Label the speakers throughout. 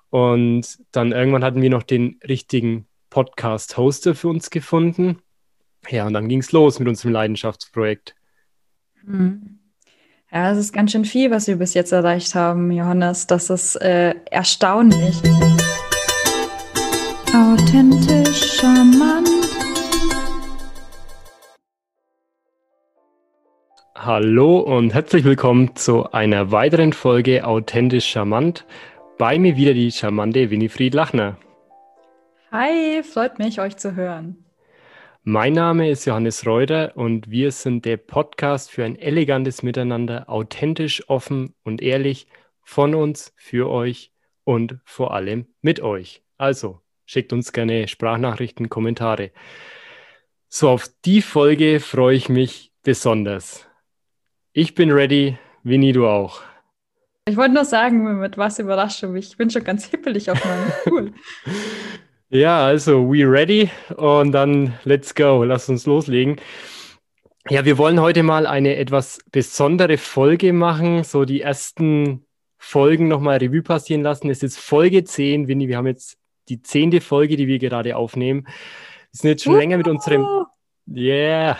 Speaker 1: Und dann irgendwann hatten wir noch den richtigen Podcast-Hoster für uns gefunden. Ja, und dann ging es los mit unserem Leidenschaftsprojekt.
Speaker 2: Hm. Ja, es ist ganz schön viel, was wir bis jetzt erreicht haben, Johannes. Das ist erstaunlich. Authentisch, charmant.
Speaker 1: Hallo und herzlich willkommen zu einer weiteren Folge Authentisch Charmant. Bei mir wieder die charmante Winifred Lachner.
Speaker 2: Hi, freut mich, euch zu hören.
Speaker 1: Mein Name ist Johannes Reuter und wir sind der Podcast für ein elegantes Miteinander, authentisch, offen und ehrlich, von uns, für euch und vor allem mit euch. Also, schickt uns gerne Sprachnachrichten, Kommentare. So, auf die Folge freue ich mich besonders. Ich bin ready, Winnie, du auch.
Speaker 2: Ich wollte nur sagen, mit was überrascht du mich. Ich bin schon ganz hippelig auf meinem Stuhl.
Speaker 1: Ja, also, we ready und dann let's go, lass uns loslegen. Ja, wir wollen heute mal eine etwas besondere Folge machen, so die ersten Folgen nochmal Revue passieren lassen. Es ist Folge 10, Winnie, wir haben jetzt die 10. Folge, die wir gerade aufnehmen. Wir sind jetzt schon länger mit unserem, wir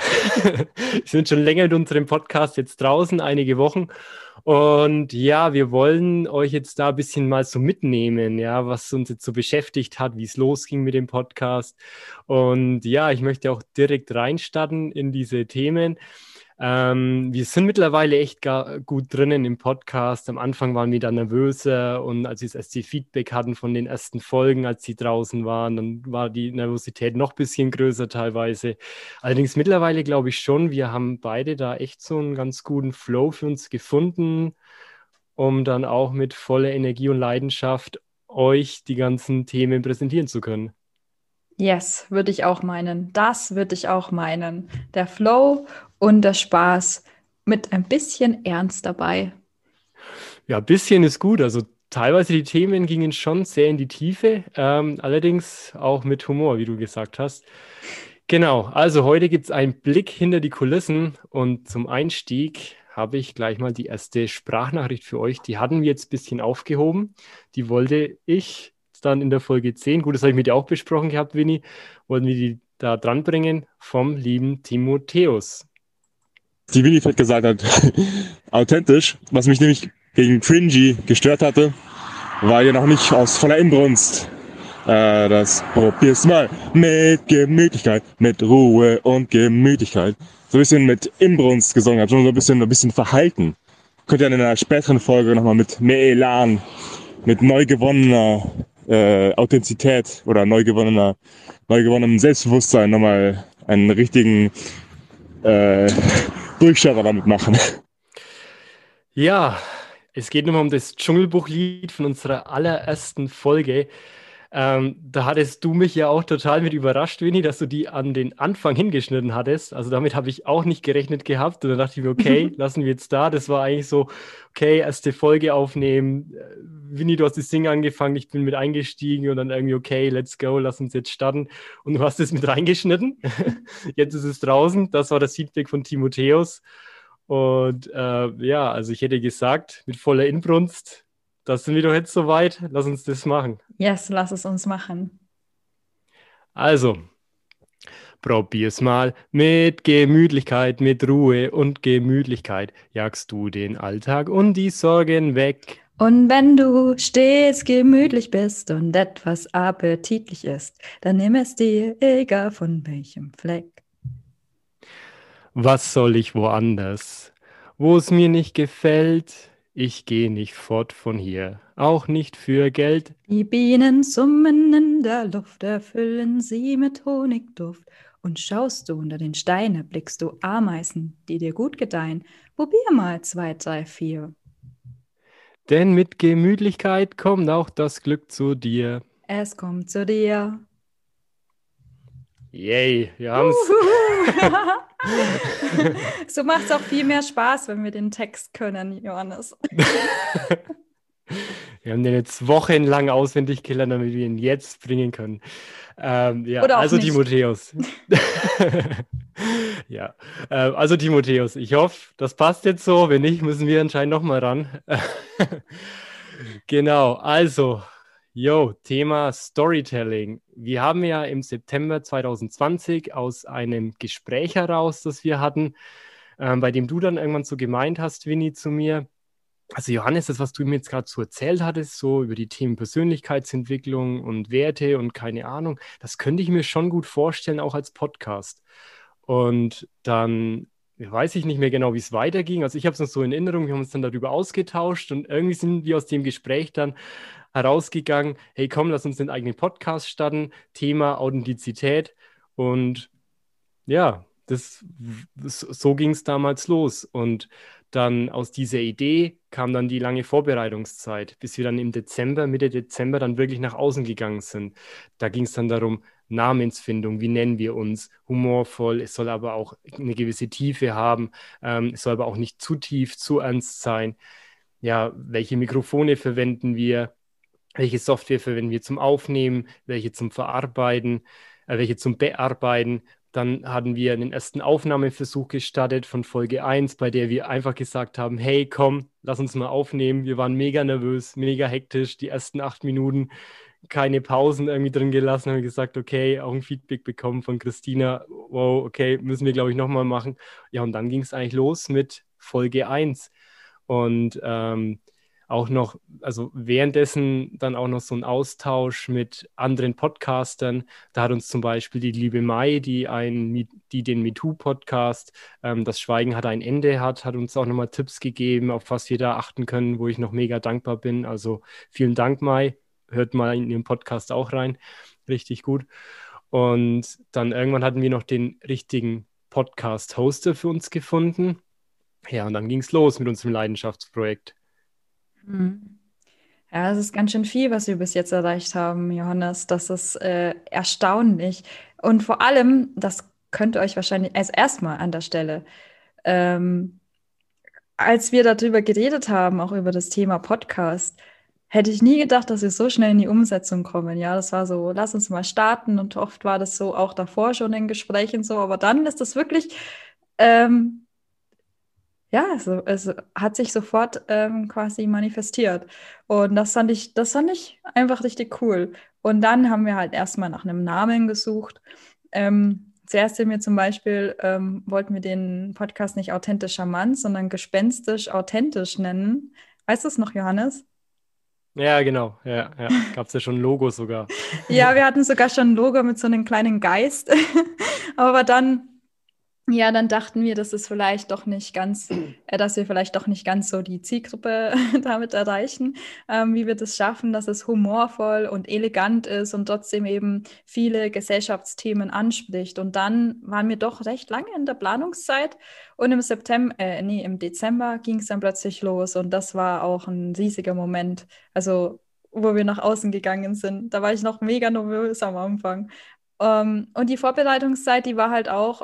Speaker 1: sind schon länger mit unserem Podcast jetzt draußen, einige Wochen. Und ja, wir wollen euch jetzt da ein bisschen mal so mitnehmen, ja, was uns jetzt so beschäftigt hat, wie es losging mit dem Podcast. Und ja, ich möchte auch direkt reinstarten in diese Themen. Wir sind mittlerweile echt gut drinnen im Podcast. Am Anfang waren wir da nervöser und als wir das erste Feedback hatten von den ersten Folgen, als sie draußen waren, dann war die Nervosität noch ein bisschen größer teilweise. Allerdings mittlerweile glaube ich schon, wir haben beide da echt so einen ganz guten Flow für uns gefunden, um dann auch mit voller Energie und Leidenschaft euch die ganzen Themen präsentieren zu können.
Speaker 2: Yes, würde ich auch meinen. Das würde ich auch meinen. Der Flow und der Spaß mit ein bisschen Ernst dabei.
Speaker 1: Ja, ein bisschen ist gut. Also teilweise die Themen gingen schon sehr in die Tiefe, allerdings auch mit Humor, wie du gesagt hast. Genau, also heute gibt es einen Blick hinter die Kulissen und zum Einstieg habe ich gleich mal die erste Sprachnachricht für euch. Die hatten wir jetzt ein bisschen aufgehoben. Die wollte ich dann in der Folge 10, gut, das habe ich mit dir auch besprochen gehabt, Winnie, wollten wir die da dranbringen vom lieben Timotheus.
Speaker 3: Die Winifred gesagt hat, authentisch, was mich nämlich gegen Cringy gestört hatte, war ja noch nicht aus voller Inbrunst. Das probier's mal mit Gemütlichkeit, mit Ruhe und Gemütlichkeit. So ein bisschen mit Inbrunst gesungen hat, schon so ein bisschen verhalten. Könnt ihr in einer späteren Folge nochmal mit mehr Elan, mit neu gewonnener Authentizität oder neu gewonnenem Selbstbewusstsein nochmal einen richtigen Durchstarter damit machen.
Speaker 1: Ja, es geht nochmal um das Dschungelbuchlied von unserer allerersten Folge. Da hattest du mich ja auch total mit überrascht, Winnie, dass du die an den Anfang hingeschnitten hattest. Also damit habe ich auch nicht gerechnet gehabt. Und dann dachte ich mir, okay, lassen wir jetzt da. Das war eigentlich so, okay, erste Folge aufnehmen. Winnie, du hast das Ding angefangen, ich bin mit eingestiegen und dann irgendwie, okay, let's go, lass uns jetzt starten. Und du hast es mit reingeschnitten. Jetzt ist es draußen. Das war das Feedback von Timotheus. Und ja, also ich hätte gesagt, mit voller Inbrunst, das sind wir doch jetzt soweit. Lass uns das machen.
Speaker 2: Yes, lass es uns machen.
Speaker 1: Also, probier's mal mit Gemütlichkeit, mit Ruhe und Gemütlichkeit. Jagst du den Alltag und die Sorgen weg.
Speaker 2: Und wenn du stets gemütlich bist und etwas appetitlich ist, dann nimm es dir, egal von welchem Fleck.
Speaker 1: Was soll ich woanders? Wo es mir nicht gefällt, ich geh nicht fort von hier, auch nicht für Geld.
Speaker 2: Die Bienen summen in der Luft, erfüllen sie mit Honigduft. Und schaust du unter den Stein, erblickst du Ameisen, die dir gut gedeihen. Probier mal 2, 3, 4.
Speaker 1: Denn mit Gemütlichkeit kommt auch das Glück zu dir.
Speaker 2: Es kommt zu dir.
Speaker 1: Yay, wir haben's.
Speaker 2: So macht es auch viel mehr Spaß, wenn wir den Text können, Johannes.
Speaker 1: Wir haben den jetzt wochenlang auswendig gelernt, damit wir ihn jetzt bringen können. Ja,
Speaker 2: Oder auch
Speaker 1: also
Speaker 2: nicht.
Speaker 1: Timotheus. Ja, also Timotheus, ich hoffe, das passt jetzt so. Wenn nicht, müssen wir anscheinend nochmal ran. Genau, also, Jo, Thema Storytelling. Wir haben ja im September 2020 aus einem Gespräch heraus, das wir hatten, bei dem du dann irgendwann so gemeint hast, Winnie, zu mir, also Johannes, das, was du mir jetzt gerade so erzählt hattest, so über die Themen Persönlichkeitsentwicklung und Werte und keine Ahnung, das könnte ich mir schon gut vorstellen, auch als Podcast. Und dann weiß ich nicht mehr genau, wie es weiterging. Also ich habe es noch so in Erinnerung, wir haben uns dann darüber ausgetauscht und irgendwie sind wir aus dem Gespräch dann herausgegangen, hey komm, lass uns den eigenen Podcast starten, Thema Authentizität. Und ja, so ging es damals los. Und dann aus dieser Idee kam dann die lange Vorbereitungszeit, bis wir dann im Dezember, Mitte Dezember dann wirklich nach außen gegangen sind. Da ging es dann darum, Namensfindung, wie nennen wir uns, humorvoll, es soll aber auch eine gewisse Tiefe haben, es soll aber auch nicht zu tief, zu ernst sein. Ja, welche Mikrofone verwenden wir? Welche Software verwenden wir zum Aufnehmen, welche zum Verarbeiten, welche zum Bearbeiten. Dann hatten wir einen ersten Aufnahmeversuch gestartet von Folge 1, bei der wir einfach gesagt haben, hey, komm, lass uns mal aufnehmen. Wir waren mega nervös, mega hektisch, die ersten 8 Minuten keine Pausen irgendwie drin gelassen, haben gesagt, okay, auch ein Feedback bekommen von Christina, wow, okay, müssen wir, glaube ich, nochmal machen. Ja, und dann ging es eigentlich los mit Folge 1. Und auch noch, also währenddessen dann auch noch so ein Austausch mit anderen Podcastern. Da hat uns zum Beispiel die liebe Mai, die den MeToo-Podcast, Das Schweigen hat ein Ende hat uns auch nochmal Tipps gegeben, auf was wir da achten können, wo ich noch mega dankbar bin. Also vielen Dank, Mai. Hört mal in Ihren Podcast auch rein. Richtig gut. Und dann irgendwann hatten wir noch den richtigen Podcast-Hoster für uns gefunden. Ja, und dann ging es los mit unserem Leidenschaftsprojekt.
Speaker 2: Mhm. Ja, es ist ganz schön viel, was wir bis jetzt erreicht haben, Johannes. Das ist erstaunlich. Und vor allem, das könnt ihr euch wahrscheinlich als erstmal an der Stelle, ähm, als wir darüber geredet haben, auch über das Thema Podcast, hätte ich nie gedacht, dass wir so schnell in die Umsetzung kommen. Ja, das war so, lass uns mal starten. Und oft war das so auch davor schon in Gesprächen so. Aber dann ist das wirklich, ähm, ja, es hat sich sofort quasi manifestiert. Und das fand ich einfach richtig cool. Und dann haben wir halt erstmal nach einem Namen gesucht. Zuerst sind wir zum Beispiel, wollten wir den Podcast nicht authentisch charmant, sondern gespenstisch authentisch nennen. Weißt du es noch, Johannes?
Speaker 1: Ja, genau. Ja, ja. Gab es ja schon ein Logo sogar.
Speaker 2: Ja, wir hatten sogar schon ein Logo mit so einem kleinen Geist. Aber dann, ja, dann dachten wir, dass wir vielleicht doch nicht ganz so die Zielgruppe damit erreichen, wie wir das schaffen, dass es humorvoll und elegant ist und trotzdem eben viele Gesellschaftsthemen anspricht. Und dann waren wir doch recht lange in der Planungszeit und im Dezember ging es dann plötzlich los und das war auch ein riesiger Moment, also wo wir nach außen gegangen sind. Da war ich noch mega nervös am Anfang. Und die Vorbereitungszeit, die war halt auch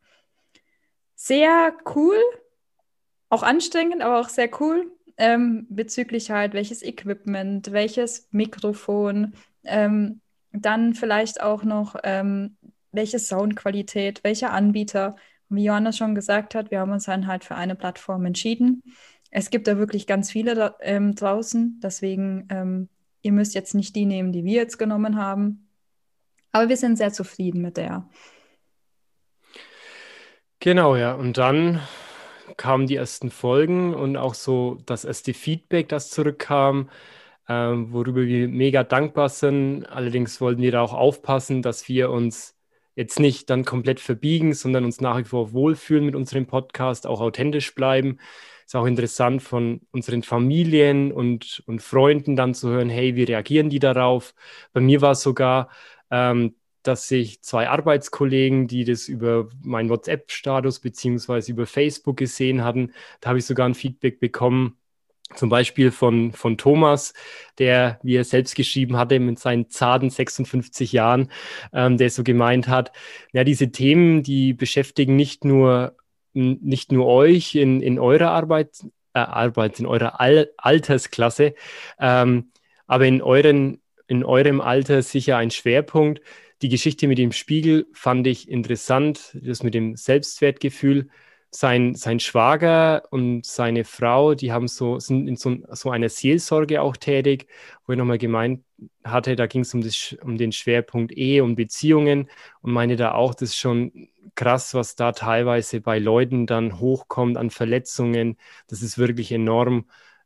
Speaker 2: sehr cool, auch anstrengend, aber auch sehr cool, bezüglich halt, welches Equipment, welches Mikrofon, dann vielleicht auch noch, welche Soundqualität, welcher Anbieter. Und wie Johannes schon gesagt hat, wir haben uns dann halt für eine Plattform entschieden. Es gibt da wirklich ganz viele draußen, deswegen, ihr müsst jetzt nicht die nehmen, die wir jetzt genommen haben. Aber wir sind sehr zufrieden mit der.
Speaker 1: Genau, ja. Und dann kamen die ersten Folgen und auch so das erste Feedback, das zurückkam, worüber wir mega dankbar sind. Allerdings wollten wir da auch aufpassen, dass wir uns jetzt nicht dann komplett verbiegen, sondern uns nach wie vor wohlfühlen mit unserem Podcast, auch authentisch bleiben. Ist auch interessant von unseren Familien und Freunden dann zu hören, hey, wie reagieren die darauf? Bei mir war es sogar, dass sich zwei Arbeitskollegen, die das über meinen WhatsApp-Status beziehungsweise über Facebook gesehen hatten, da habe ich sogar ein Feedback bekommen, zum Beispiel von Thomas, der, wie er selbst geschrieben hatte, mit seinen zarten 56 Jahren, der so gemeint hat, ja, diese Themen, die beschäftigen nicht nur euch in eurer in eurer Altersklasse, aber in eurem Alter sicher ein Schwerpunkt. Die Geschichte mit dem Spiegel fand ich interessant, das mit dem Selbstwertgefühl. Sein Schwager und seine Frau, sind in so einer Seelsorge auch tätig, wo er nochmal gemeint hatte, da ging es um den Schwerpunkt Ehe und Beziehungen und meine da auch, das ist schon krass, was da teilweise bei Leuten dann hochkommt an Verletzungen. Das ist wirklich enorm.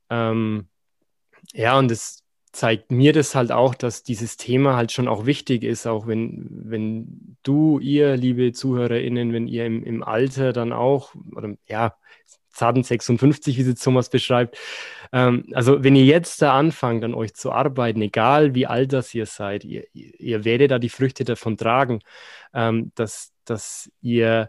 Speaker 1: Ja, und das zeigt mir das halt auch, dass dieses Thema halt schon auch wichtig ist, auch wenn ihr, liebe ZuhörerInnen, wenn ihr im Alter dann auch, oder ja, zarten 56, wie sie Thomas beschreibt, also wenn ihr jetzt da anfangt, an euch zu arbeiten, egal wie alt das ihr seid, ihr werdet da die Früchte davon tragen, dass ihr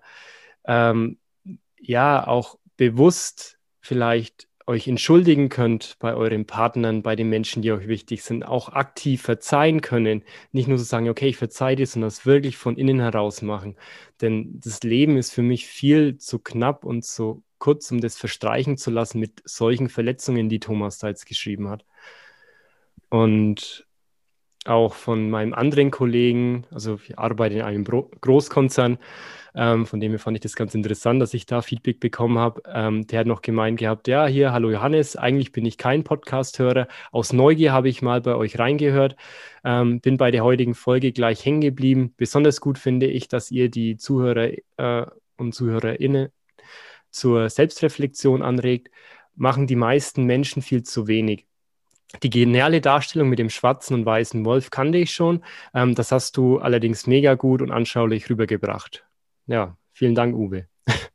Speaker 1: ja auch bewusst vielleicht euch entschuldigen könnt bei euren Partnern, bei den Menschen, die euch wichtig sind, auch aktiv verzeihen können. Nicht nur so sagen, okay, ich verzeihe dir, sondern es wirklich von innen heraus machen. Denn das Leben ist für mich viel zu knapp und zu kurz, um das verstreichen zu lassen mit solchen Verletzungen, die Thomas da jetzt geschrieben hat. Und auch von meinem anderen Kollegen, also ich arbeite in einem Großkonzern, von dem her fand ich das ganz interessant, dass ich da Feedback bekommen habe. Der hat noch gemeint gehabt, ja, hier, hallo Johannes, eigentlich bin ich kein Podcast-Hörer. Aus Neugier habe ich mal bei euch reingehört, bin bei der heutigen Folge gleich hängen geblieben. Besonders gut finde ich, dass ihr die Zuhörer und ZuhörerInnen zur Selbstreflexion anregt, machen die meisten Menschen viel zu wenig. Die geniale Darstellung mit dem schwarzen und weißen Wolf kannte ich schon. Das hast du allerdings mega gut und anschaulich rübergebracht. Ja, vielen Dank, Uwe.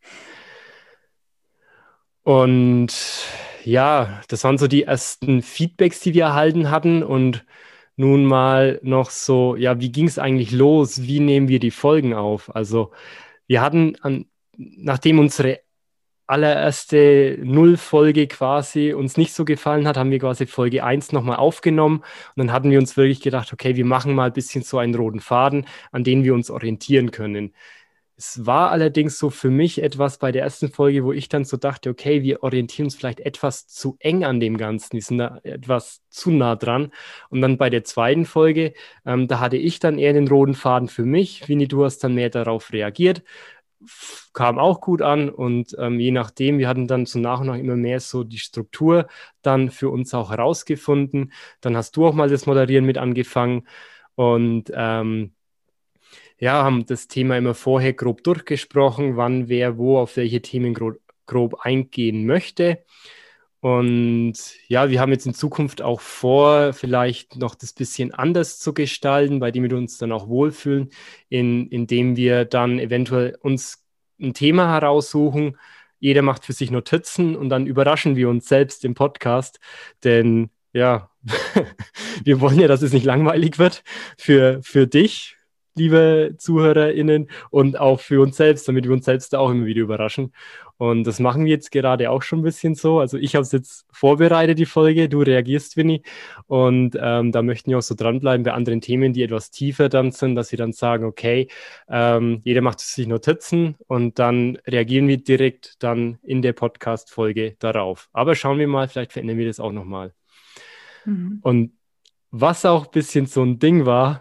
Speaker 1: Und ja, das waren so die ersten Feedbacks, die wir erhalten hatten. Und nun mal noch so, ja, wie ging es eigentlich los? Wie nehmen wir die Folgen auf? Also wir hatten, nachdem unsere allererste Nullfolge quasi uns nicht so gefallen hat, haben wir quasi Folge 1 nochmal aufgenommen und dann hatten wir uns wirklich gedacht, okay, wir machen mal ein bisschen so einen roten Faden, an den wir uns orientieren können. Es war allerdings so für mich etwas bei der ersten Folge, wo ich dann so dachte, okay, wir orientieren uns vielleicht etwas zu eng an dem Ganzen, die sind da etwas zu nah dran. Und dann bei der zweiten Folge, da hatte ich dann eher den roten Faden für mich. Winnie, du hast dann mehr darauf reagiert. Kam auch gut an und je nachdem, wir hatten dann so nach und nach immer mehr so die Struktur dann für uns auch herausgefunden. Dann hast du auch mal das Moderieren mit angefangen und ja, haben das Thema immer vorher grob durchgesprochen, wann wer wo auf welche Themen grob eingehen möchte. Und ja, wir haben jetzt in Zukunft auch vor, vielleicht noch das bisschen anders zu gestalten, bei dem wir uns dann auch wohlfühlen, indem wir dann eventuell uns ein Thema heraussuchen. Jeder macht für sich Notizen und dann überraschen wir uns selbst im Podcast. Denn ja, wir wollen ja, dass es nicht langweilig wird für dich, liebe ZuhörerInnen, und auch für uns selbst, damit wir uns selbst auch immer wieder überraschen. Und das machen wir jetzt gerade auch schon ein bisschen so. Also ich habe es jetzt vorbereitet, die Folge, du reagierst, Winnie. Und da möchten wir auch so dranbleiben bei anderen Themen, die etwas tiefer dann sind, dass wir dann sagen, okay, jeder macht sich Notizen und dann reagieren wir direkt dann in der Podcast-Folge darauf. Aber schauen wir mal, vielleicht verändern wir das auch nochmal. Mhm. Und was auch ein bisschen so ein Ding war,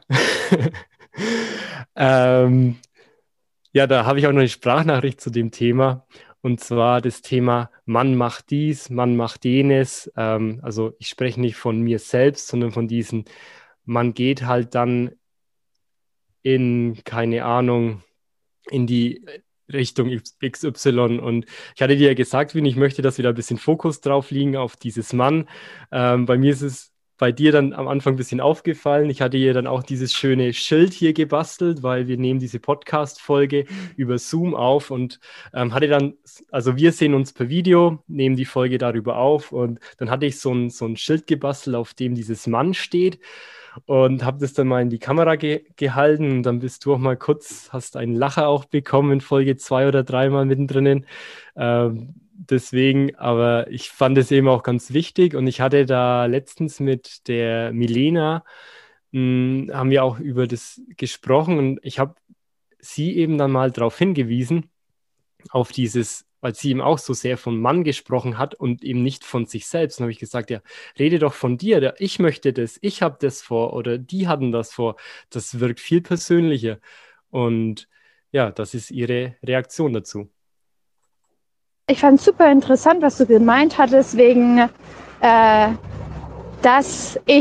Speaker 1: ja, da habe ich auch noch eine Sprachnachricht zu dem Thema. Und zwar das Thema Mann macht dies, Mann macht jenes. Also ich spreche nicht von mir selbst, sondern von diesen, man geht halt dann in, keine Ahnung, in die Richtung XY. Und ich hatte dir ja gesagt, Wien, ich möchte, dass wir da ein bisschen Fokus drauf liegen auf dieses Mann. Bei mir ist es bei dir dann am Anfang ein bisschen aufgefallen. Ich hatte hier dann auch dieses schöne Schild hier gebastelt, weil wir nehmen diese Podcast-Folge über Zoom auf und hatte dann, also wir sehen uns per Video, nehmen die Folge darüber auf und dann hatte ich so ein Schild gebastelt, auf dem dieses Mann steht und habe das dann mal in die Kamera gehalten und dann bist du auch mal kurz, hast einen Lacher auch bekommen in Folge 2 oder 3 mal mittendrin. Deswegen, aber ich fand es eben auch ganz wichtig und ich hatte da letztens mit der Milena, haben wir auch über das gesprochen und ich habe sie eben dann mal darauf hingewiesen, auf dieses, weil sie eben auch so sehr von Mann gesprochen hat und eben nicht von sich selbst. Dann habe ich gesagt, ja, rede doch von dir, ich möchte das, ich habe das vor oder die hatten das vor. Das wirkt viel persönlicher und ja, das ist ihre Reaktion dazu.
Speaker 4: Ich fand es super interessant, was du gemeint hattest, wegen, dass ich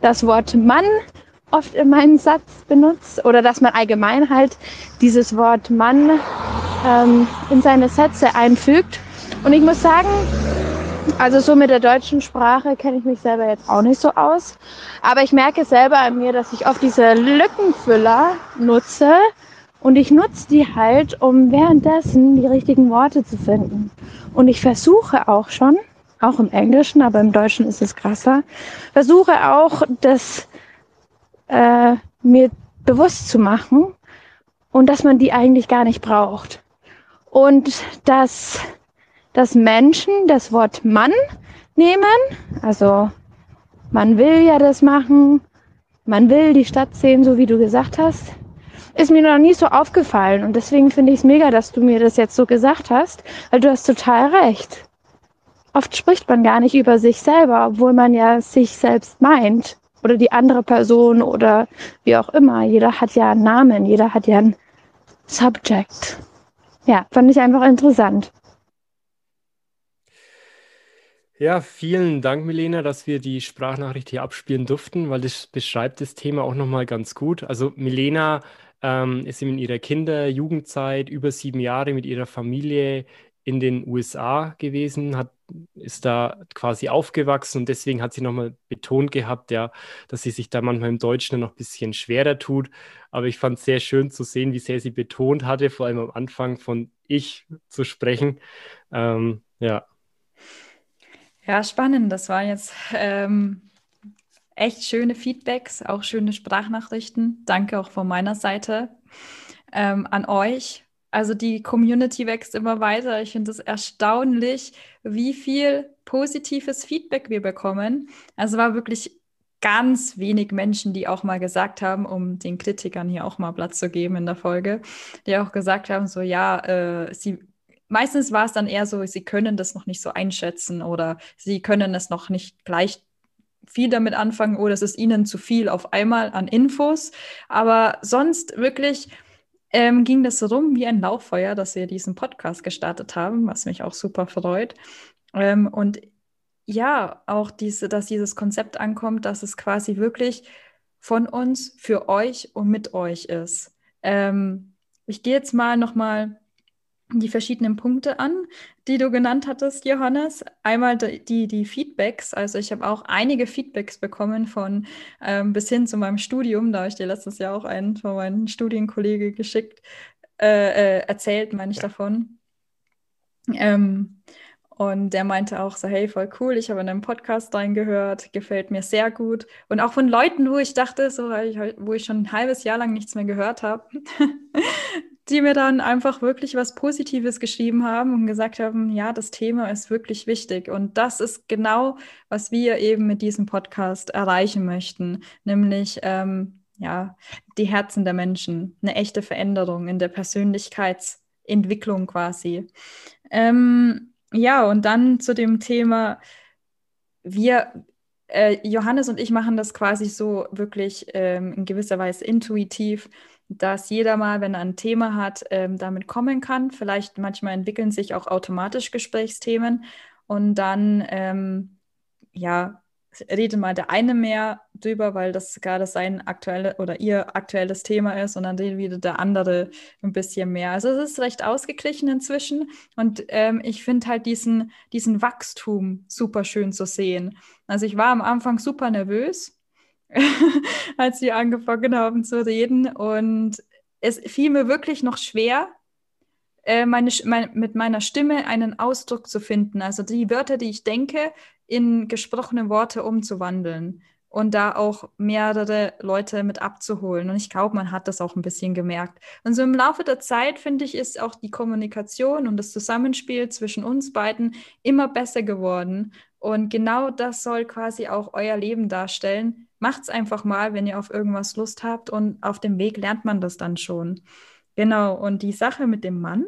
Speaker 4: das Wort Mann oft in meinen Satz benutzt oder dass man allgemein halt dieses Wort Mann in seine Sätze einfügt. Und ich muss sagen, also so mit der deutschen Sprache kenne ich mich selber jetzt auch nicht so aus. Aber ich merke selber an mir, dass ich oft diese Lückenfüller nutze. Und ich nutze die halt, um währenddessen die richtigen Worte zu finden. Und ich versuche auch schon, auch im Englischen, aber im Deutschen ist es krasser, versuche auch, das mir bewusst zu machen und dass man die eigentlich gar nicht braucht. Und dass Menschen das Wort Mann nehmen, also man will ja das machen, man will die Stadt sehen, so wie du gesagt hast, ist mir noch nie so aufgefallen. Und deswegen finde ich es mega, dass du mir das jetzt so gesagt hast, weil du hast total recht. Oft spricht man gar nicht über sich selber, obwohl man ja sich selbst meint. Oder die andere Person oder wie auch immer. Jeder hat ja einen Namen, jeder hat ja ein Subject. Ja, fand ich einfach interessant.
Speaker 1: Ja, vielen Dank, Milena, dass wir die Sprachnachricht hier abspielen durften, weil das beschreibt das Thema auch nochmal ganz gut. Also Milena ist in ihrer Jugendzeit über 7 Jahre mit ihrer Familie in den USA gewesen, ist da quasi aufgewachsen und deswegen hat sie nochmal betont gehabt, ja, dass sie sich da manchmal im Deutschen noch ein bisschen schwerer tut. Aber ich fand es sehr schön zu sehen, wie sehr sie betont hatte, vor allem am Anfang von ich zu sprechen. Ja.
Speaker 2: Ja, spannend. Das waren jetzt echt schöne Feedbacks, auch schöne Sprachnachrichten. Danke auch von meiner Seite an euch. Also die Community wächst immer weiter. Ich finde es erstaunlich, wie viel positives Feedback wir bekommen. Also war wirklich ganz wenig Menschen, die auch mal gesagt haben, um den Kritikern hier auch mal Platz zu geben in der Folge, die auch gesagt haben, so ja, meistens war es dann eher so, sie können das noch nicht so einschätzen oder sie können es noch nicht gleich viel damit anfangen oder es ist ihnen zu viel auf einmal an Infos. Aber sonst wirklich ging das rum wie ein Lauffeuer, dass wir diesen Podcast gestartet haben, was mich auch super freut. Und ja, auch dass dieses Konzept ankommt, dass es quasi wirklich von uns, für euch und mit euch ist. Ich gehe jetzt mal nochmal die verschiedenen Punkte an, die du genannt hattest, Johannes. Einmal die Feedbacks. Also ich habe auch einige Feedbacks bekommen von bis hin zu meinem Studium. Da habe ich dir letztes Jahr auch einen von meinen Studienkollegen erzählt, meine ich davon. Und der meinte auch so, hey, voll cool, ich habe in einem Podcast reingehört, gefällt mir sehr gut. Und auch von Leuten, wo ich dachte, so, wo ich schon ein halbes Jahr lang nichts mehr gehört habe, die mir dann einfach wirklich was Positives geschrieben haben und gesagt haben, ja, das Thema ist wirklich wichtig. Und das ist genau, was wir eben mit diesem Podcast erreichen möchten, nämlich ja, die Herzen der Menschen, eine echte Veränderung in der Persönlichkeitsentwicklung quasi. Ja, und dann zu dem Thema, Johannes und ich machen das quasi so wirklich in gewisser Weise intuitiv, dass jeder mal, wenn er ein Thema hat, damit kommen kann. Vielleicht manchmal entwickeln sich auch automatisch Gesprächsthemen und dann, ja, redet mal der eine mehr drüber, weil das gerade sein aktuelles oder ihr aktuelles Thema ist und dann redet wieder der andere ein bisschen mehr. Also es ist recht ausgeglichen inzwischen und ich finde halt diesen Wachstum super schön zu sehen. Also ich war am Anfang super nervös, als wir angefangen haben zu reden und es fiel mir wirklich noch schwer, mit meiner Stimme einen Ausdruck zu finden. Also die Wörter, die ich denke, in gesprochene Worte umzuwandeln und da auch mehrere Leute mit abzuholen. Und ich glaube, man hat das auch ein bisschen gemerkt. Und so im Laufe der Zeit, finde ich, ist auch die Kommunikation und das Zusammenspiel zwischen uns beiden immer besser geworden. Und genau das soll quasi auch euer Leben darstellen. Macht's einfach mal, wenn ihr auf irgendwas Lust habt und auf dem Weg lernt man das dann schon. Genau, und die Sache mit dem Mann,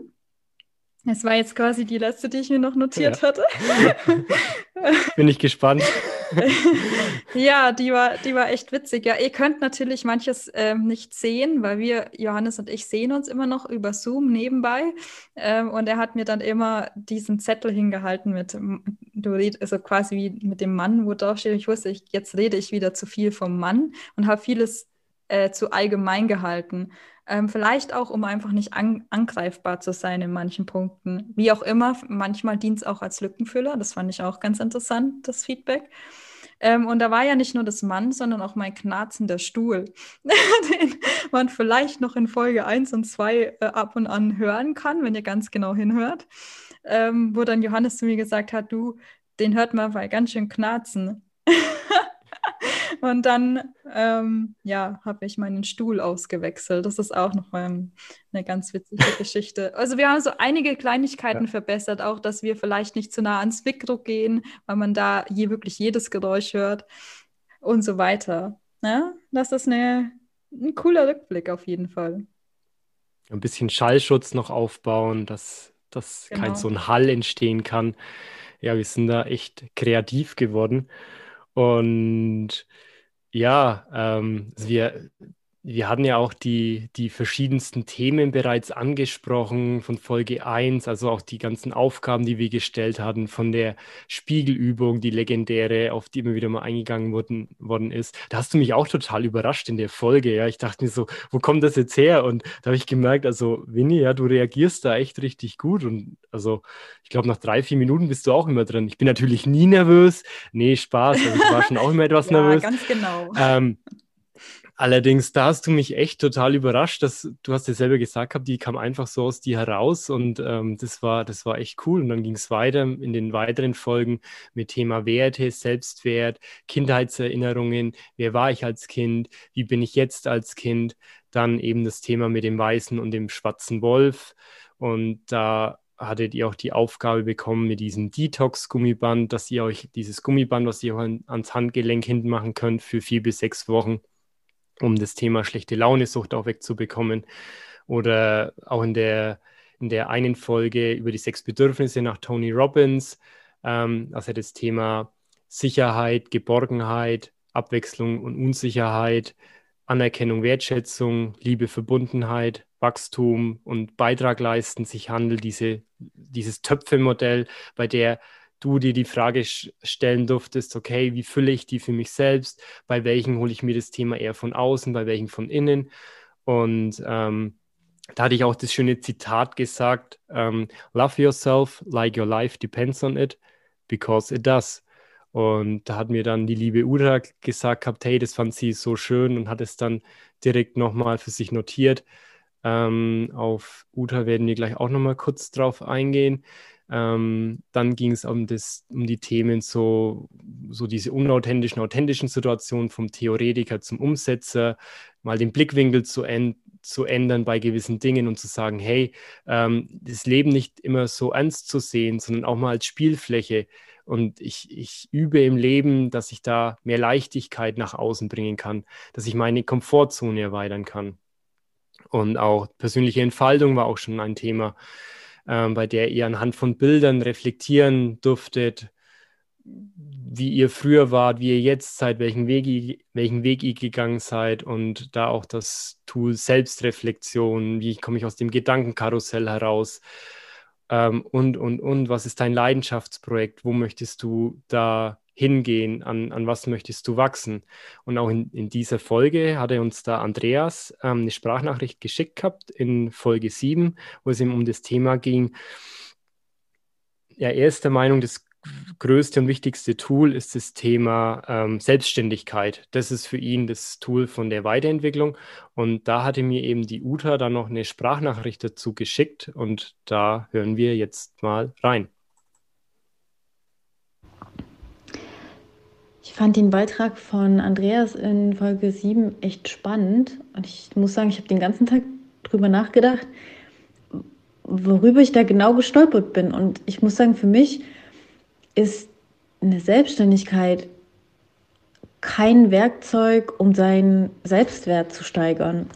Speaker 2: das war jetzt quasi die letzte, die ich mir noch notiert hatte.
Speaker 1: Bin ich gespannt.
Speaker 2: Ja, die war echt witzig. Ja, ihr könnt natürlich manches nicht sehen, weil Johannes und ich, sehen uns immer noch über Zoom nebenbei. Und er hat mir dann immer diesen Zettel hingehalten du redest, also quasi wie mit dem Mann, wo drauf steht. Ich wusste, jetzt rede ich wieder zu viel vom Mann und habe vieles zu allgemein gehalten. Vielleicht auch, um einfach nicht angreifbar zu sein in manchen Punkten. Wie auch immer, manchmal dient es auch als Lückenfüller. Das fand ich auch ganz interessant, das Feedback. Und da war ja nicht nur das Mann, sondern auch mein knarzender Stuhl, den man vielleicht noch in Folge 1 und 2 ab und an hören kann, wenn ihr ganz genau hinhört. Wo dann Johannes zu mir gesagt hat, du, den hört man bei ganz schön knarzen. Und dann, habe ich meinen Stuhl ausgewechselt. Das ist auch noch eine ganz witzige Geschichte. Also wir haben so einige Kleinigkeiten verbessert, auch dass wir vielleicht nicht zu nah ans Mikro gehen, weil man da wirklich jedes Geräusch hört und so weiter. Ja, das ist ein cooler Rückblick auf jeden Fall.
Speaker 1: Ein bisschen Schallschutz noch aufbauen, dass kein so ein Hall entstehen kann. Ja, wir sind da echt kreativ geworden. Und ja, also wir hatten ja auch die verschiedensten Themen bereits angesprochen von Folge 1, also auch die ganzen Aufgaben, die wir gestellt hatten, von der Spiegelübung, die legendäre, auf die immer wieder mal eingegangen worden ist. Da hast du mich auch total überrascht in der Folge. Ja, ich dachte mir so, wo kommt das jetzt her? Und da habe ich gemerkt, also Winnie, ja, du reagierst da echt richtig gut. Und also ich glaube, nach 3, 4 Minuten bist du auch immer drin. Ich bin natürlich nie nervös. Nee, Spaß. Also ich war schon auch immer etwas nervös.
Speaker 2: Ja, ganz genau.
Speaker 1: Allerdings, da hast du mich echt total überrascht, dass du hast ja selber gesagt gehabt, die kam einfach so aus dir heraus und das war echt cool. Und dann ging es weiter in den weiteren Folgen mit Thema Werte, Selbstwert, Kindheitserinnerungen, wer war ich als Kind, wie bin ich jetzt als Kind, dann eben das Thema mit dem Weißen und dem schwarzen Wolf. Und da hattet ihr auch die Aufgabe bekommen mit diesem Detox-Gummiband, dass ihr euch dieses Gummiband, was ihr ans Handgelenk hinten machen könnt für 4 bis 6 Wochen, um das Thema schlechte Laune-Sucht auch wegzubekommen. Oder auch in der einen Folge über die 6 Bedürfnisse nach Tony Robbins, also das Thema Sicherheit, Geborgenheit, Abwechslung und Unsicherheit, Anerkennung, Wertschätzung, Liebe, Verbundenheit, Wachstum und Beitrag leisten, sich handelt, dieses Töpfe-Modell, bei der du dir die Frage stellen durftest, okay, wie fülle ich die für mich selbst, bei welchen hole ich mir das Thema eher von außen, bei welchen von innen. Und da hatte ich auch das schöne Zitat gesagt, love yourself like your life depends on it, because it does. Und da hat mir dann die liebe Uta gesagt gehabt, hey, das fand sie so schön und hat es dann direkt nochmal für sich notiert. Auf Uta werden wir gleich auch nochmal kurz drauf eingehen. Dann ging es um die Themen so diese authentischen Situationen vom Theoretiker zum Umsetzer, mal den Blickwinkel zu ändern bei gewissen Dingen und zu sagen, hey, das Leben nicht immer so ernst zu sehen, sondern auch mal als Spielfläche. Und ich übe im Leben, dass ich da mehr Leichtigkeit nach außen bringen kann, dass ich meine Komfortzone erweitern kann. Und auch persönliche Entfaltung war auch schon ein Thema, bei der ihr anhand von Bildern reflektieren durftet, wie ihr früher wart, wie ihr jetzt seid, welchen Weg ihr gegangen seid und da auch das Tool Selbstreflexion, wie komme ich aus dem Gedankenkarussell heraus und, was ist dein Leidenschaftsprojekt, wo möchtest du da hingehen, an was möchtest du wachsen? Und auch in dieser Folge hatte uns da Andreas eine Sprachnachricht geschickt gehabt in Folge 7, wo es ihm um das Thema ging. Ja, er ist der Meinung, das größte und wichtigste Tool ist das Thema Selbstständigkeit. Das ist für ihn das Tool von der Weiterentwicklung. Und da hatte mir eben die Uta dann noch eine Sprachnachricht dazu geschickt und da hören wir jetzt mal rein.
Speaker 5: Ich fand den Beitrag von Andreas in Folge 7 echt spannend und ich muss sagen, ich habe den ganzen Tag drüber nachgedacht, worüber ich da genau gestolpert bin. Und ich muss sagen, für mich ist eine Selbstständigkeit kein Werkzeug, um seinen Selbstwert zu steigern.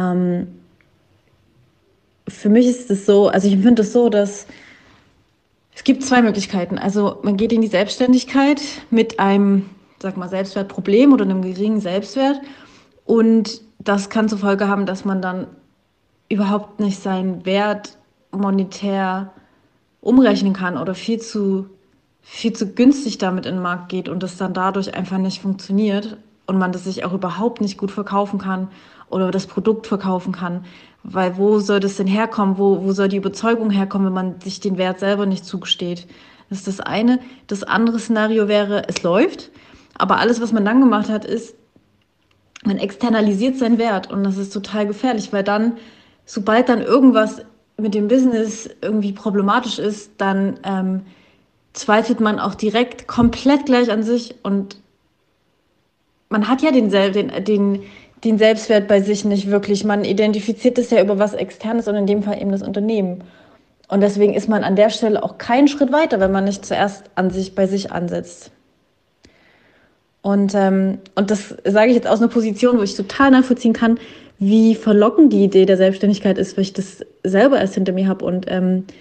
Speaker 5: Für mich ist es so, also ich empfinde es so, dass Es gibt zwei Möglichkeiten. Also man geht in die Selbstständigkeit mit einem, sag mal, Selbstwertproblem oder einem geringen Selbstwert. Und das kann zur Folge haben, dass man dann überhaupt nicht seinen Wert monetär umrechnen kann oder viel zu günstig damit in den Markt geht und das dann dadurch einfach nicht funktioniert und man das sich auch überhaupt nicht gut verkaufen kann oder das Produkt verkaufen kann. Weil wo soll das denn herkommen? Wo soll die Überzeugung herkommen, wenn man sich den Wert selber nicht zugesteht? Das ist das eine. Das andere Szenario wäre, es läuft, aber alles, was man dann gemacht hat, ist, man externalisiert seinen Wert und das ist total gefährlich, weil dann, sobald dann irgendwas mit dem Business irgendwie problematisch ist, dann zweifelt man auch direkt komplett gleich an sich und man hat ja den Selbstwert bei sich nicht wirklich. Man identifiziert es ja über was Externes und in dem Fall eben das Unternehmen. Und deswegen ist man an der Stelle auch keinen Schritt weiter, wenn man nicht zuerst bei sich ansetzt. Und das sage ich jetzt aus einer Position, wo ich total nachvollziehen kann, wie verlockend die Idee der Selbstständigkeit ist, weil ich das selber erst hinter mir habe. Und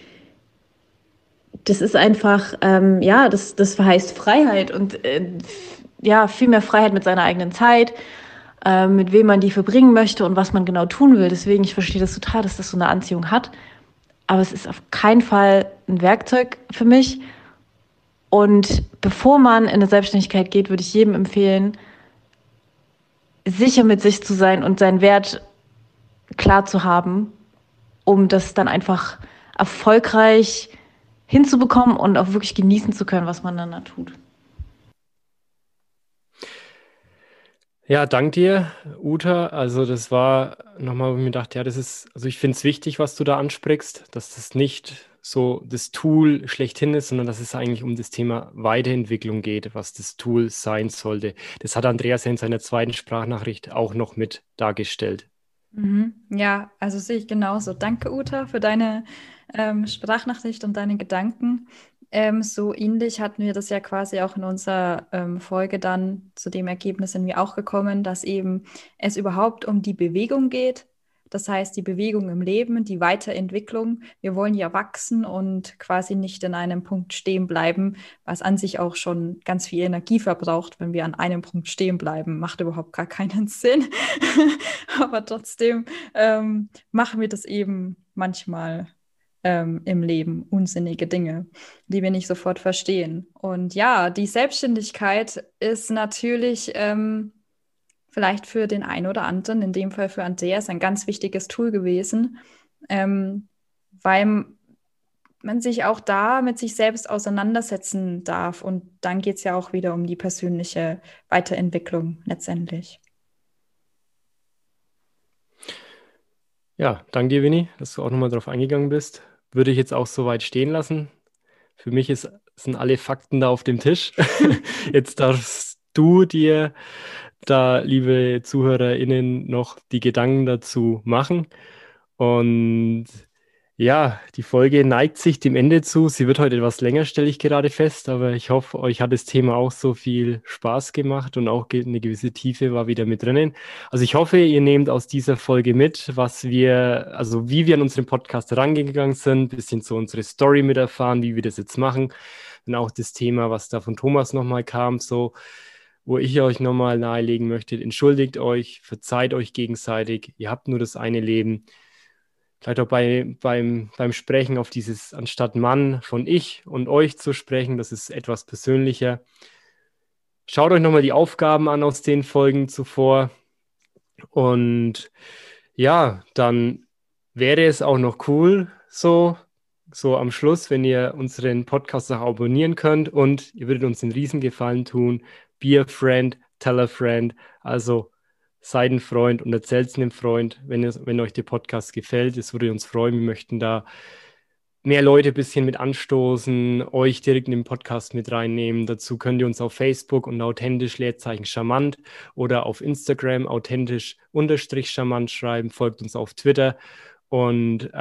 Speaker 5: das ist einfach, das verheißt Freiheit und viel mehr Freiheit mit seiner eigenen Zeit, mit wem man die verbringen möchte und was man genau tun will. Deswegen, ich verstehe das total, dass das so eine Anziehung hat. Aber es ist auf keinen Fall ein Werkzeug für mich. Und bevor man in eine Selbstständigkeit geht, würde ich jedem empfehlen, sicher mit sich zu sein und seinen Wert klar zu haben, um das dann einfach erfolgreich hinzubekommen und auch wirklich genießen zu können, was man dann da tut.
Speaker 1: Ja, dank dir, Uta. Also das war nochmal, wo ich mir dachte, ja, also ich finde es wichtig, was du da ansprichst, dass das nicht so das Tool schlechthin ist, sondern dass es eigentlich um das Thema Weiterentwicklung geht, was das Tool sein sollte. Das hat Andreas ja in seiner zweiten Sprachnachricht auch noch mit dargestellt.
Speaker 2: Ja, also sehe ich genauso. Danke, Uta, für deine Sprachnachricht und deine Gedanken. So ähnlich hatten wir das ja quasi auch in unserer Folge dann. Zu dem Ergebnis sind wir auch gekommen, dass eben es überhaupt um die Bewegung geht. Das heißt, die Bewegung im Leben, die Weiterentwicklung. Wir wollen ja wachsen und quasi nicht in einem Punkt stehen bleiben, was an sich auch schon ganz viel Energie verbraucht, wenn wir an einem Punkt stehen bleiben. Macht überhaupt gar keinen Sinn. Aber trotzdem machen wir das eben manchmal im Leben, unsinnige Dinge, die wir nicht sofort verstehen. Und ja, die Selbstständigkeit ist natürlich vielleicht für den einen oder anderen, in dem Fall für Andreas, ein ganz wichtiges Tool gewesen, weil man sich auch da mit sich selbst auseinandersetzen darf. Und dann geht es ja auch wieder um die persönliche Weiterentwicklung letztendlich.
Speaker 1: Ja, danke dir, Winnie, dass du auch nochmal drauf eingegangen bist. Würde ich jetzt auch so weit stehen lassen. Für mich sind alle Fakten da auf dem Tisch. Jetzt darfst du dir da, liebe ZuhörerInnen, noch die Gedanken dazu machen. Und ja, die Folge neigt sich dem Ende zu. Sie wird heute etwas länger, stelle ich gerade fest, aber ich hoffe, euch hat das Thema auch so viel Spaß gemacht und auch eine gewisse Tiefe war wieder mit drinnen. Also ich hoffe, ihr nehmt aus dieser Folge mit, wie wir an unseren Podcast herangegangen sind, ein bisschen so unsere Story mit erfahren, wie wir das jetzt machen. Und auch das Thema, was da von Thomas nochmal kam, so, wo ich euch nochmal nahelegen möchte, entschuldigt euch, verzeiht euch gegenseitig, ihr habt nur das eine Leben. Vielleicht auch beim Sprechen auf dieses, anstatt Mann von ich und euch zu sprechen, das ist etwas persönlicher. Schaut euch nochmal die Aufgaben an aus den Folgen zuvor. Und ja, dann wäre es auch noch cool, so am Schluss, wenn ihr unseren Podcast auch abonnieren könnt und ihr würdet uns einen Riesengefallen tun. Be a friend, tell a friend. Also seid ein Freund und erzählt es einem Freund, wenn euch der Podcast gefällt. Es würde uns freuen. Wir möchten da mehr Leute ein bisschen mit anstoßen, euch direkt in den Podcast mit reinnehmen. Dazu könnt ihr uns auf Facebook und authentisch Leerzeichen charmant oder auf Instagram authentisch_charmant schreiben. Folgt uns auf Twitter. Und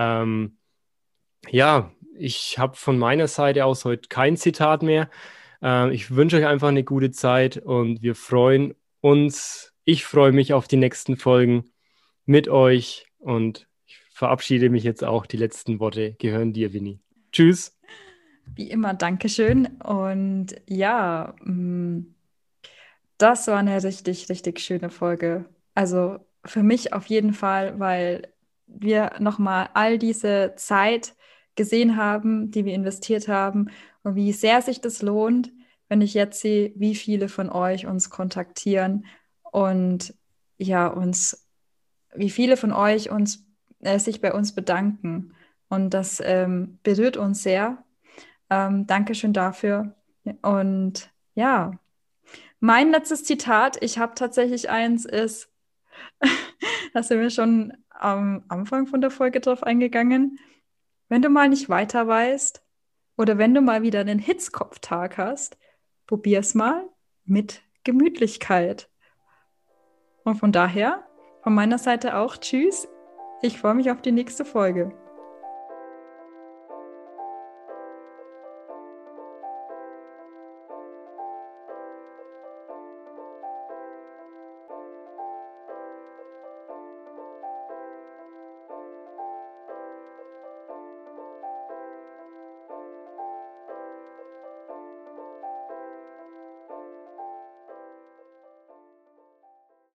Speaker 1: ich habe von meiner Seite aus heute kein Zitat mehr. Ich wünsche euch einfach eine gute Zeit und wir freuen uns. Ich freue mich auf die nächsten Folgen mit euch und ich verabschiede mich jetzt auch. Die letzten Worte gehören dir, Winnie. Tschüss.
Speaker 2: Wie immer, Dankeschön. Und ja, das war eine richtig, richtig schöne Folge. Also für mich auf jeden Fall, weil wir nochmal all diese Zeit gesehen haben, die wir investiert haben und wie sehr sich das lohnt, wenn ich jetzt sehe, wie viele von euch uns kontaktieren und ja, wie viele von euch sich bei uns bedanken. Und das berührt uns sehr. Dankeschön dafür. Und ja. Mein letztes Zitat, ich habe tatsächlich eins, ist, da sind wir schon am Anfang von der Folge drauf eingegangen. Wenn du mal nicht weiter weißt oder wenn du mal wieder einen Hitzkopftag hast, probier's mal mit Gemütlichkeit. Und von daher, von meiner Seite auch Tschüss. Ich freue mich auf die nächste Folge.